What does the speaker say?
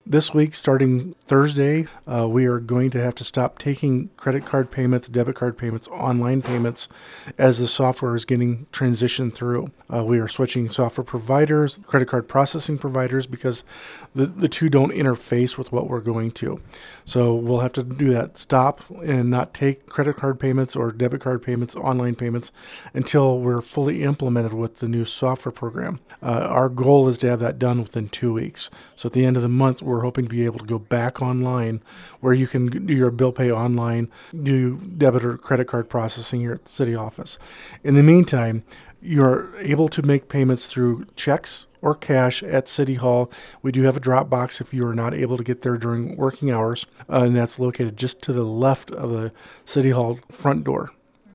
This week, starting Thursday, we are going to have to stop taking credit card payments, debit card payments, online payments as the software is getting transitioned through. We are switching software providers, credit card processing providers, because the two don't interface with what we're going to. So we'll have to do that. Stop and not take credit card payments or debit card payments, online payments, until we're fully implemented with the new software program. Our goal is to have that done within 2 weeks. So at the end of the month, we're hoping to be able to go back online where you can do your bill pay online, do debit or credit card processing here at the city office. In the meantime, you're able to make payments through checks or cash at City Hall. We do have a drop box if you are not able to get there during working hours, and that's located just to the left of the City Hall front door.